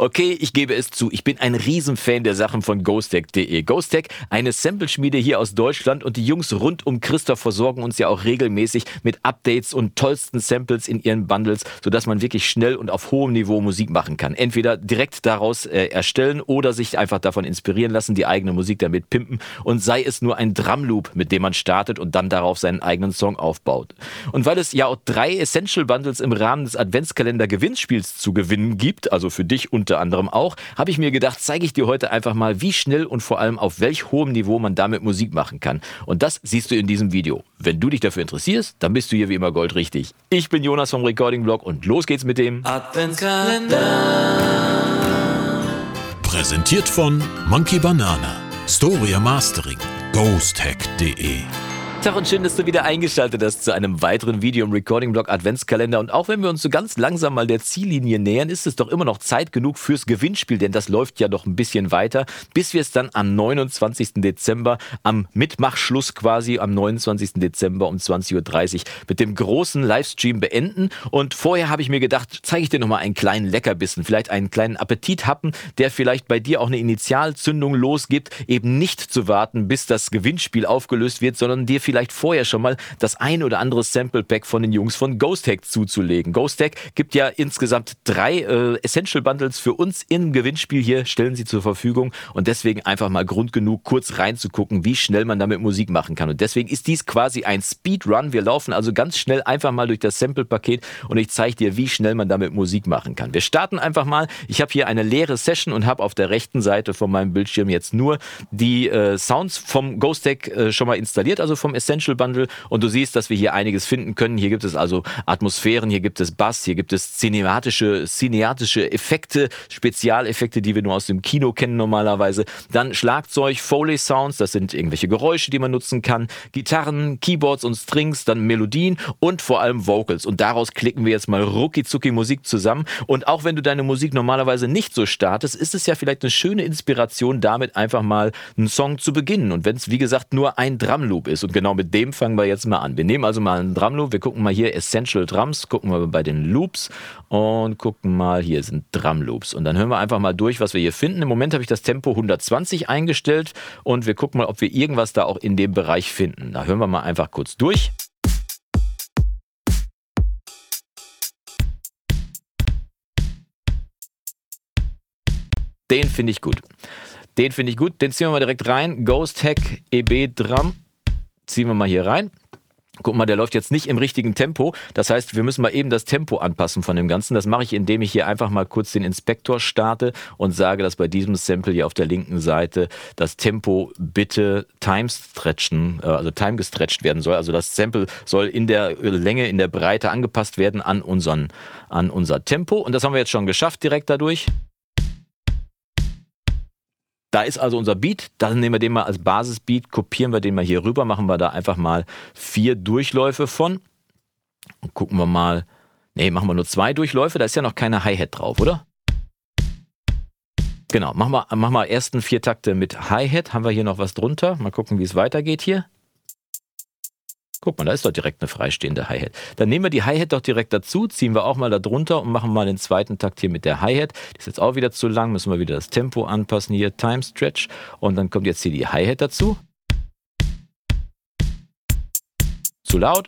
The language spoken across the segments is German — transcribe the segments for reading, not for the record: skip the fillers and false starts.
Okay, ich gebe es zu, ich bin ein Riesenfan der Sachen von ghosttech.de. Ghosttech, eine Sample-Schmiede hier aus Deutschland, und die Jungs rund um Christoph versorgen uns ja auch regelmäßig mit Updates und tollsten Samples in ihren Bundles, sodass man wirklich schnell und auf hohem Niveau Musik machen kann. Entweder direkt daraus erstellen oder sich einfach davon inspirieren lassen, die eigene Musik damit pimpen, und sei es nur ein Drumloop, mit dem man startet und dann darauf seinen eigenen Song aufbaut. Und weil es ja auch 3 Essential Bundles im Rahmen des Adventskalender-Gewinnspiels zu gewinnen gibt, also für dich unter anderem auch, habe ich mir gedacht, zeige ich dir heute einfach mal, wie schnell und vor allem auf welch hohem Niveau man damit Musik machen kann. Und das siehst du in diesem Video. Wenn du dich dafür interessierst, dann bist du hier wie immer goldrichtig. Ich bin Jonas vom Recording-Blog und los geht's mit dem Adventskalender. Präsentiert von Monkey Banana, Storia Mastering, ghosttech.de. Tag und schön, dass du wieder eingeschaltet hast zu einem weiteren Video im Recording-Blog Adventskalender. Und auch wenn wir uns so ganz langsam mal der Ziellinie nähern, ist es doch immer noch Zeit genug fürs Gewinnspiel, denn das läuft ja noch ein bisschen weiter, bis wir es dann am 29. Dezember, am Mitmachschluss quasi, am 29. Dezember um 20.30 Uhr mit dem großen Livestream beenden. Und vorher habe ich mir gedacht, zeige ich dir nochmal einen kleinen Leckerbissen, vielleicht einen kleinen Appetithappen, der vielleicht bei dir auch eine Initialzündung losgibt, eben nicht zu warten, bis das Gewinnspiel aufgelöst wird, sondern dir vielleicht vorher schon mal das ein oder andere Sample-Pack von den Jungs von Ghosttech zuzulegen. Ghosttech gibt ja insgesamt 3 Essential Bundles für uns im Gewinnspiel hier, stellen sie zur Verfügung, und deswegen einfach mal Grund genug, kurz reinzugucken, wie schnell man damit Musik machen kann. Und deswegen ist dies quasi ein Speedrun. Wir laufen also ganz schnell einfach mal durch das Sample-Paket und ich zeige dir, wie schnell man damit Musik machen kann. Wir starten einfach mal. Ich habe hier eine leere Session und habe auf der rechten Seite von meinem Bildschirm jetzt nur die Sounds vom Ghosttech schon mal installiert, also vom Essential Bundle, und du siehst, dass wir hier einiges finden können. Hier gibt es also Atmosphären, hier gibt es Bass, hier gibt es cineatische Effekte, Spezialeffekte, die wir nur aus dem Kino kennen normalerweise. Dann Schlagzeug, Foley Sounds, das sind irgendwelche Geräusche, die man nutzen kann, Gitarren, Keyboards und Strings, dann Melodien und vor allem Vocals. Und daraus klicken wir jetzt mal rucki-zucki Musik zusammen. Und auch wenn du deine Musik normalerweise nicht so startest, ist es ja vielleicht eine schöne Inspiration, damit einfach mal einen Song zu beginnen. Und wenn es, wie gesagt, nur ein Drumloop ist, und genau mit dem fangen wir jetzt mal an. Wir nehmen also mal einen Drumloop, wir gucken mal hier Essential Drums, gucken wir bei den Loops und gucken mal, hier sind Drumloops. Und dann hören wir einfach mal durch, was wir hier finden. Im Moment habe ich das Tempo 120 eingestellt und wir gucken mal, ob wir irgendwas da auch in dem Bereich finden. Da hören wir mal einfach kurz durch. Den finde ich gut. Den finde ich gut. Den ziehen wir mal direkt rein. Ghosttech EB Drum. Ziehen wir mal hier rein. Guck mal, der läuft jetzt nicht im richtigen Tempo. Das heißt, wir müssen mal eben das Tempo anpassen von dem Ganzen. Das mache ich, indem ich hier einfach mal kurz den Inspektor starte und sage, dass bei diesem Sample hier auf der linken Seite das Tempo bitte time gestretched werden soll. Also das Sample soll in der Länge, in der Breite angepasst werden an unser Tempo. Und das haben wir jetzt schon geschafft direkt dadurch. Da ist also unser Beat, dann nehmen wir den mal als Basisbeat, kopieren wir den mal hier rüber, machen wir da einfach mal 4 Durchläufe von. Und gucken wir mal, machen wir nur 2 Durchläufe, da ist ja noch keine Hi-Hat drauf, oder? Genau, machen wir ersten 4 Takte mit Hi-Hat, haben wir hier noch was drunter, mal gucken, wie es weitergeht hier. Guck mal, da ist doch direkt eine freistehende Hi-Hat. Dann nehmen wir die Hi-Hat doch direkt dazu, ziehen wir auch mal da drunter und machen mal den zweiten Takt hier mit der Hi-Hat. Die ist jetzt auch wieder zu lang, müssen wir wieder das Tempo anpassen, hier Time Stretch. Und dann kommt jetzt hier die Hi-Hat dazu. Zu laut.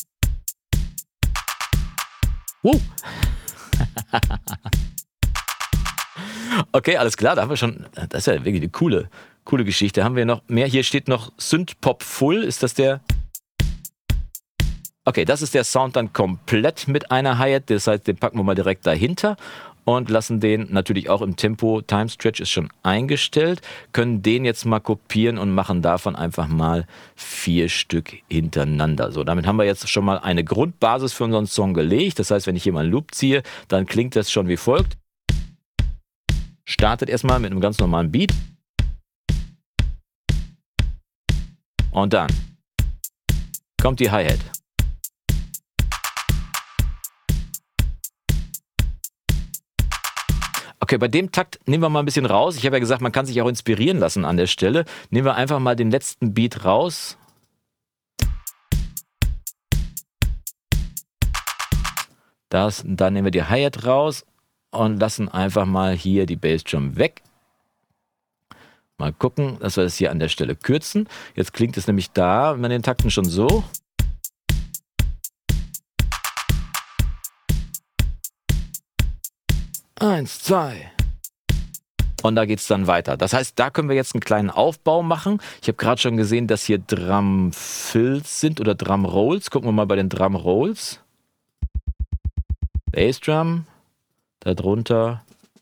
Okay, alles klar, da haben wir schon, das ist ja wirklich eine coole Geschichte. Haben wir noch mehr? Hier steht noch Synth-Pop Full, ist das der? Okay, das ist der Sound dann komplett mit einer Hi-Hat, das heißt, den packen wir mal direkt dahinter und lassen den natürlich auch im Tempo, Time Stretch ist schon eingestellt, können den jetzt mal kopieren und machen davon einfach mal 4 Stück hintereinander. So, damit haben wir jetzt schon mal eine Grundbasis für unseren Song gelegt, das heißt, wenn ich hier mal einen Loop ziehe, dann klingt das schon wie folgt. Startet erstmal mit einem ganz normalen Beat und dann kommt die Hi-Hat. Okay, bei dem Takt nehmen wir mal ein bisschen raus. Ich habe ja gesagt, man kann sich auch inspirieren lassen an der Stelle. Nehmen wir einfach mal den letzten Beat raus. Dann nehmen wir die Hi-Hat raus und lassen einfach mal hier die Bassdrum weg. Mal gucken, dass wir das hier an der Stelle kürzen. Jetzt klingt es nämlich da, wenn man den Takten schon so. Eins, zwei. Und da geht es dann weiter. Das heißt, da können wir jetzt einen kleinen Aufbau machen. Ich habe gerade schon gesehen, dass hier Drum-Fills sind oder Drum-Rolls. Gucken wir mal bei den Drum-Rolls. Bassdrum. Darunter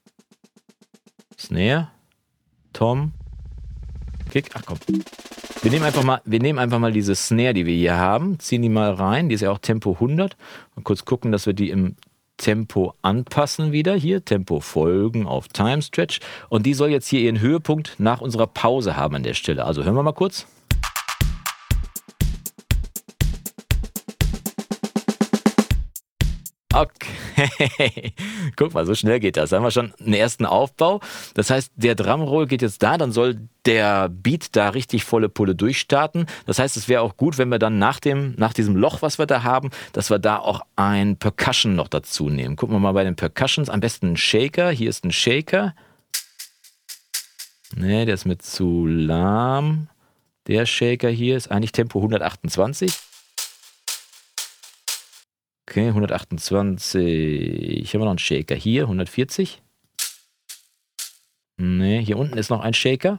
Snare. Tom. Kick. Ach komm. Wir nehmen einfach mal diese Snare, die wir hier haben. Ziehen die mal rein. Die ist ja auch Tempo 100. Mal kurz gucken, dass wir die im Tempo anpassen wieder hier, Tempo folgen auf Time Stretch und die soll jetzt hier ihren Höhepunkt nach unserer Pause haben an der Stelle. Also hören wir mal kurz. Okay, guck mal, so schnell geht das. Da haben wir schon einen ersten Aufbau. Das heißt, der Drumroll geht jetzt da, dann soll der Beat da richtig volle Pulle durchstarten. Das heißt, es wäre auch gut, wenn wir dann nach diesem Loch, was wir da haben, dass wir da auch ein Percussion noch dazu nehmen. Gucken wir mal bei den Percussions. Am besten ein Shaker. Hier ist ein Shaker. Ne, der ist mir zu lahm. Der Shaker hier ist eigentlich Tempo 128. Okay, 128. Hier haben wir noch einen Shaker. Hier, 140. Ne, hier unten ist noch ein Shaker.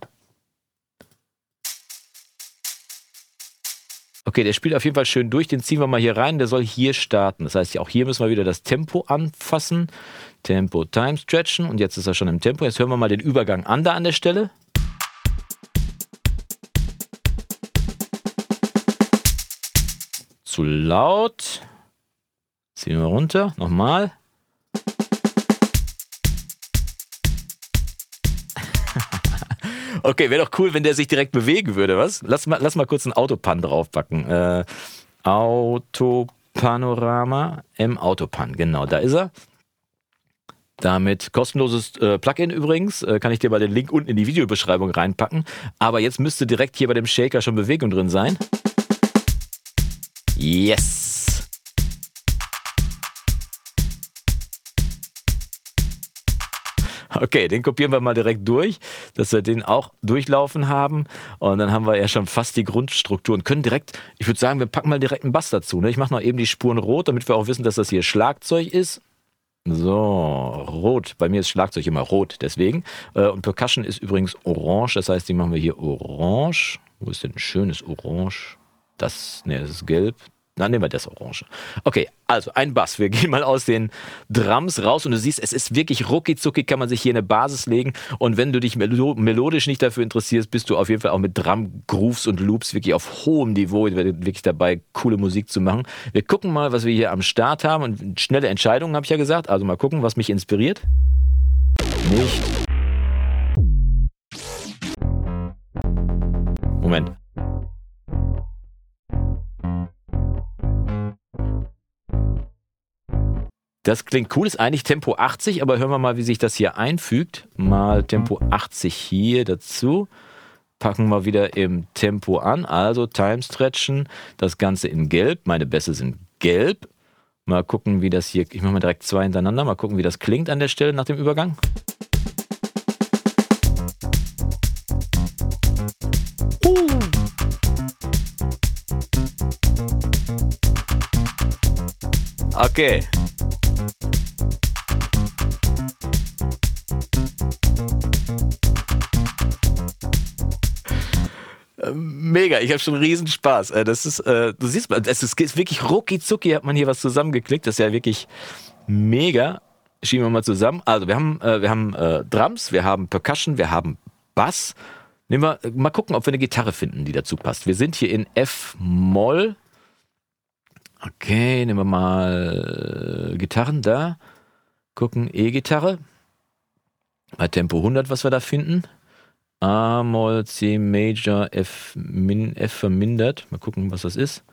Okay, der spielt auf jeden Fall schön durch. Den ziehen wir mal hier rein. Der soll hier starten. Das heißt, auch hier müssen wir wieder das Tempo anfassen. Tempo, Time stretchen. Und jetzt ist er schon im Tempo. Jetzt hören wir mal den Übergang an da an der Stelle. Zu laut. Ziehen wir runter. Nochmal. Okay, wäre doch cool, wenn der sich direkt bewegen würde, was? Lass mal kurz einen Autopan draufpacken. Autopanorama im Autopan. Genau, da ist er. Damit kostenloses Plugin übrigens. Kann ich dir mal den Link unten in die Videobeschreibung reinpacken. Aber jetzt müsste direkt hier bei dem Shaker schon Bewegung drin sein. Yes! Okay, den kopieren wir mal direkt durch, dass wir den auch durchlaufen haben. Und dann haben wir ja schon fast die Grundstruktur und können direkt, ich würde sagen, wir packen mal direkt einen Bass dazu. Ne? Ich mache noch eben die Spuren rot, damit wir auch wissen, dass das hier Schlagzeug ist. So, rot. Bei mir ist Schlagzeug immer rot, deswegen. Und Percussion ist übrigens orange, das heißt, die machen wir hier orange. Wo ist denn ein schönes Orange? Das ist gelb. Dann nehmen wir das Orange. Okay, also ein Bass. Wir gehen mal aus den Drums raus und du siehst, es ist wirklich rucki-zucki, kann man sich hier eine Basis legen. Und wenn du dich melodisch nicht dafür interessierst, bist du auf jeden Fall auch mit Drum-Grooves und Loops wirklich auf hohem Niveau wirklich dabei, coole Musik zu machen. Wir gucken mal, was wir hier am Start haben. Und schnelle Entscheidungen, habe ich ja gesagt. Also mal gucken, was mich inspiriert. Nicht. Moment. Das klingt cool, ist eigentlich Tempo 80, aber hören wir mal, wie sich das hier einfügt. Mal Tempo 80 hier dazu. Packen wir wieder im Tempo an, also Time stretchen, das Ganze in gelb. Meine Bässe sind gelb. Mal gucken, wie das hier, ich mache mal direkt zwei hintereinander, mal gucken, wie das klingt an der Stelle nach dem Übergang. Okay. Mega, ich habe schon riesen Spaß. Das ist, du siehst mal, es ist wirklich rucki-zucki, hat man hier was zusammengeklickt. Das ist ja wirklich mega. Schieben wir mal zusammen. Also wir haben Drums, wir haben Percussion, wir haben Bass. Nehmen wir mal gucken, ob wir eine Gitarre finden, die dazu passt. Wir sind hier in F-Moll. Okay, nehmen wir mal Gitarren da. Gucken, E-Gitarre. Bei Tempo 100, was wir da finden. A-Moll, C Major, F vermindert. Mal gucken, was das ist.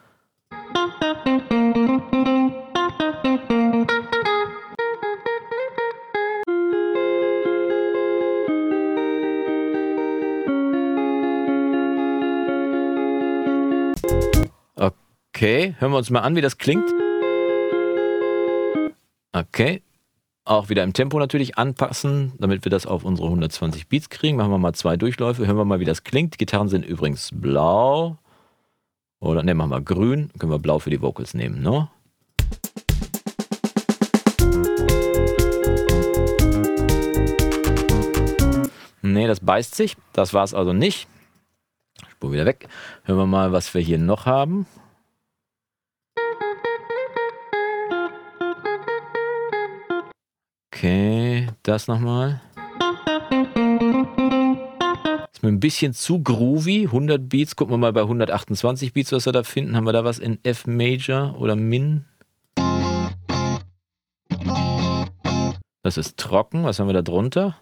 Okay, hören wir uns mal an, wie das klingt. Okay, Auch wieder im Tempo natürlich anpassen, damit wir das auf unsere 120 Beats kriegen. Machen wir mal 2 Durchläufe, hören wir mal, wie das klingt. Die Gitarren sind übrigens blau. Oder ne, machen wir grün. Können wir blau für die Vocals nehmen, ne? Ne, das beißt sich. Das war es also nicht. Spur wieder weg. Hören wir mal, was wir hier noch haben. Okay, das nochmal. Ist mir ein bisschen zu groovy. 100 Beats. Gucken wir mal bei 128 Beats, was wir da finden. Haben wir da was in F Major oder Min? Das ist trocken. Was haben wir da drunter?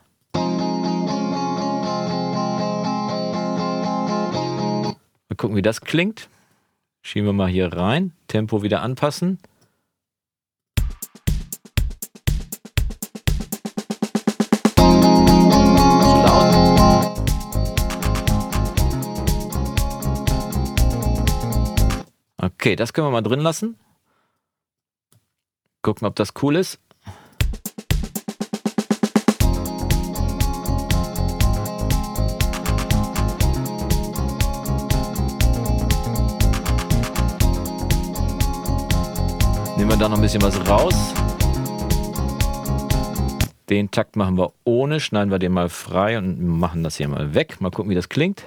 Mal gucken, wie das klingt. Schieben wir mal hier rein. Tempo wieder anpassen. Okay, das können wir mal drin lassen. Gucken, ob das cool ist. Nehmen wir da noch ein bisschen was raus. Den Takt machen wir ohne, schneiden wir den mal frei und machen das hier mal weg. Mal gucken, wie das klingt.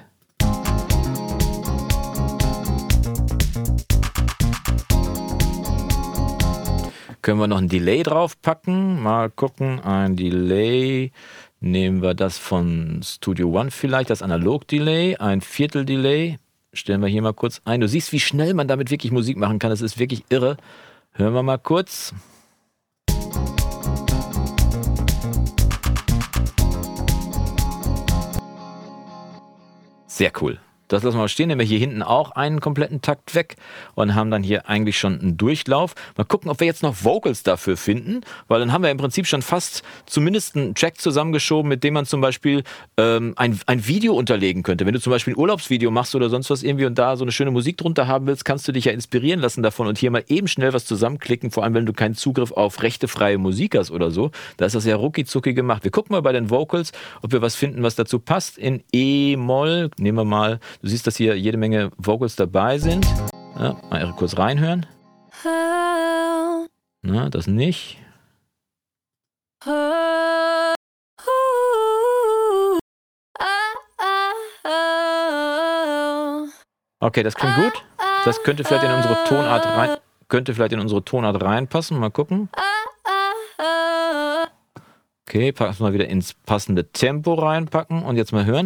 Können wir noch ein Delay draufpacken? Mal gucken, ein Delay. Nehmen wir das von Studio One vielleicht, das Analog-Delay, ein Viertel-Delay. Stellen wir hier mal kurz ein. Du siehst, wie schnell man damit wirklich Musik machen kann. Das ist wirklich irre. Hören wir mal kurz. Sehr cool. Das lassen wir mal stehen, nehmen wir hier hinten auch einen kompletten Takt weg und haben dann hier eigentlich schon einen Durchlauf. Mal gucken, ob wir jetzt noch Vocals dafür finden, weil dann haben wir im Prinzip schon fast zumindest einen Track zusammengeschoben, mit dem man zum Beispiel ein Video unterlegen könnte. Wenn du zum Beispiel ein Urlaubsvideo machst oder sonst was irgendwie und da so eine schöne Musik drunter haben willst, kannst du dich ja inspirieren lassen davon und hier mal eben schnell was zusammenklicken, vor allem wenn du keinen Zugriff auf rechtefreie Musik hast oder so. Da ist das ja rucki-zucki gemacht. Wir gucken mal bei den Vocals, ob wir was finden, was dazu passt. In E-Moll, nehmen wir mal. Du siehst, dass hier jede Menge Vocals dabei sind. Ja, mal kurz reinhören. Na, das nicht. Okay, das klingt gut. Das könnte vielleicht in unsere Tonart reinpassen. Mal gucken. Okay, packen wir mal wieder ins passende Tempo reinpacken und jetzt mal hören.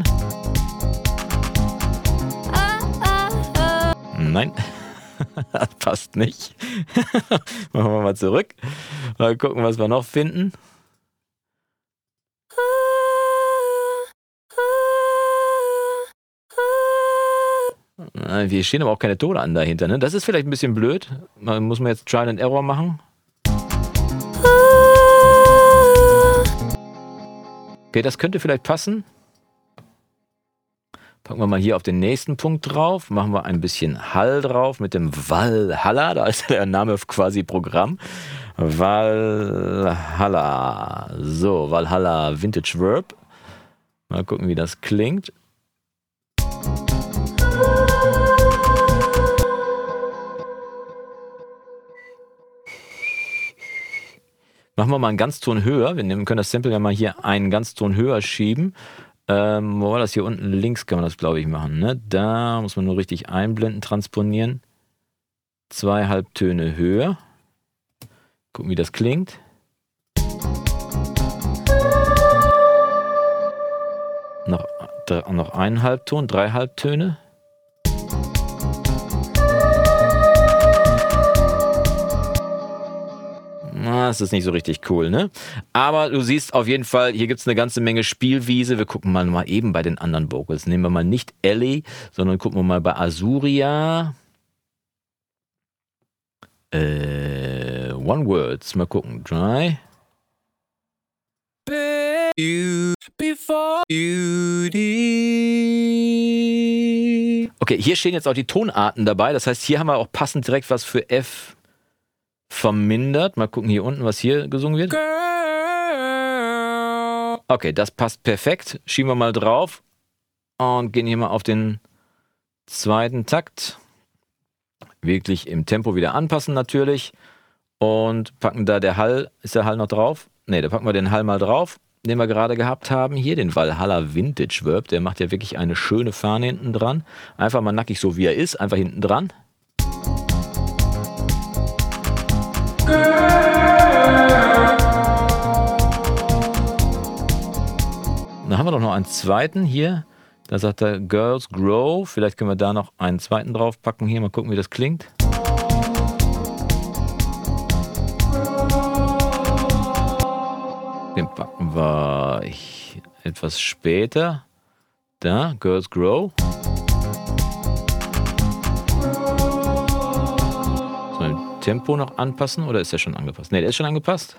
Nein, das passt nicht. Machen wir mal zurück. Mal gucken, was wir noch finden. Hier stehen aber auch keine Tone an dahinter. Ne? Das ist vielleicht ein bisschen blöd. Muss man jetzt Trial and Error machen. Okay, das könnte vielleicht passen. Packen wir mal hier auf den nächsten Punkt drauf. Machen wir ein bisschen Hall drauf mit dem Valhalla. Da ist der Name quasi Programm. Valhalla. So, Valhalla Vintage Verb. Mal gucken, wie das klingt. Machen wir mal einen Ganzton höher. Wir können das Sample ja mal hier einen Ganzton höher schieben. Wo war das? Hier unten links kann man das, glaube ich, machen. Ne? Da muss man nur richtig einblenden, transponieren. 2 Halbtöne höher. Gucken, wie das klingt. Noch einen Halbton, 3 Halbtöne. Das ist nicht so richtig cool, ne? Aber du siehst auf jeden Fall, hier gibt es eine ganze Menge Spielwiese. Wir gucken mal eben bei den anderen Vocals. Nehmen wir mal nicht Ellie, sondern gucken wir mal bei Azuria. One Words. Mal gucken. Dry. Okay, hier stehen jetzt auch die Tonarten dabei. Das heißt, hier haben wir auch passend direkt was für F vermindert. Mal gucken hier unten, was hier gesungen wird. Okay, das passt perfekt. Schieben wir mal drauf und gehen hier mal auf den zweiten Takt. Wirklich im Tempo wieder anpassen natürlich. Und packen da ist der Hall noch drauf? Ne, da packen wir den Hall mal drauf, den wir gerade gehabt haben. Hier den Valhalla Vintage Verb, der macht ja wirklich eine schöne Fahne hinten dran. Einfach mal nackig so wie er ist, einfach hinten dran. Dann haben wir doch noch einen zweiten hier. Da sagt er Girls Grow. Vielleicht können wir da noch einen zweiten drauf packen. Hier mal gucken, wie das klingt. Den packen wir etwas später. Da, Girls Grow. Sollen wir das Tempo noch anpassen oder ist der schon angepasst? Ne, der ist schon angepasst.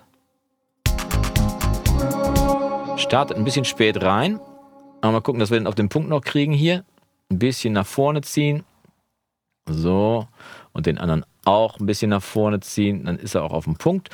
Startet ein bisschen spät rein. Aber mal gucken, dass wir den auf den Punkt noch kriegen hier. Ein bisschen nach vorne ziehen. So. Und den anderen auch ein bisschen nach vorne ziehen. Dann ist er auch auf dem Punkt.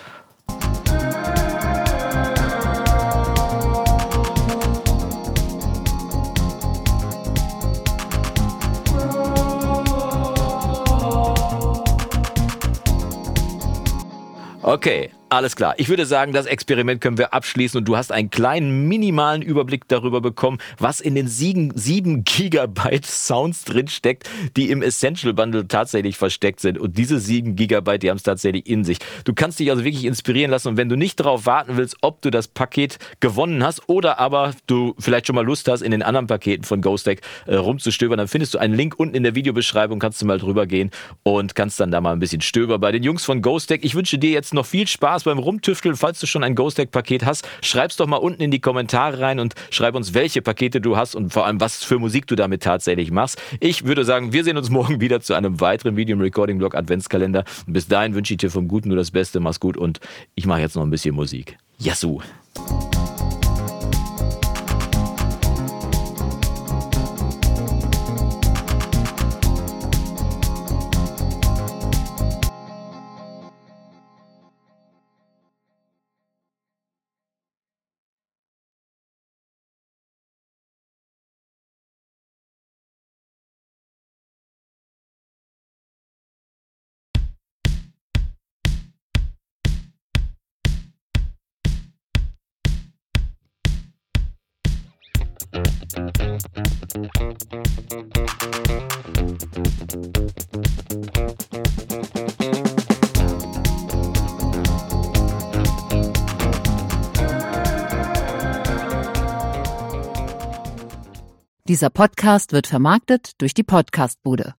Okay, alles klar. Ich würde sagen, das Experiment können wir abschließen und du hast einen kleinen, minimalen Überblick darüber bekommen, was in den 7 Gigabyte Sounds drin steckt, die im Essential Bundle tatsächlich versteckt sind. Und diese 7 Gigabyte, die haben es tatsächlich in sich. Du kannst dich also wirklich inspirieren lassen und wenn du nicht darauf warten willst, ob du das Paket gewonnen hast oder aber du vielleicht schon mal Lust hast, in den anderen Paketen von Ghosttech rumzustöbern, dann findest du einen Link unten in der Videobeschreibung, kannst du mal drüber gehen und kannst dann da mal ein bisschen stöbern bei den Jungs von Ghosttech. Ich wünsche dir jetzt noch viel Spaß beim Rumtüfteln. Falls du schon ein Ghosttech-Paket hast, schreib's doch mal unten in die Kommentare rein und schreib uns, welche Pakete du hast und vor allem, was für Musik du damit tatsächlich machst. Ich würde sagen, wir sehen uns morgen wieder zu einem weiteren Video im Recording-Blog Adventskalender. Und bis dahin wünsche ich dir vom Guten nur das Beste. Mach's gut und ich mache jetzt noch ein bisschen Musik. Yassou! Dieser Podcast wird vermarktet durch die Podcastbude.